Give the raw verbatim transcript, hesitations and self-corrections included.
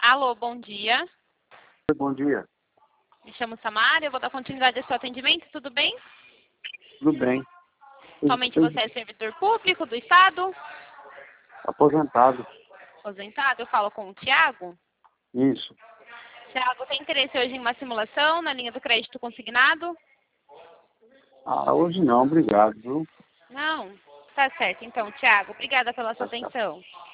Alô, bom dia. Bom dia. Me chamo Samara, eu vou dar continuidade ao seu atendimento, tudo bem? Tudo bem. Somente você é servidor público do Estado? Aposentado. Aposentado? Eu falo com o Tiago. Isso. Tiago, tem interesse hoje em uma simulação na linha do crédito consignado? Ah, hoje não, obrigado, viu? Não? Tá certo, então, Tiago. Obrigada pela sua Tá certo. atenção.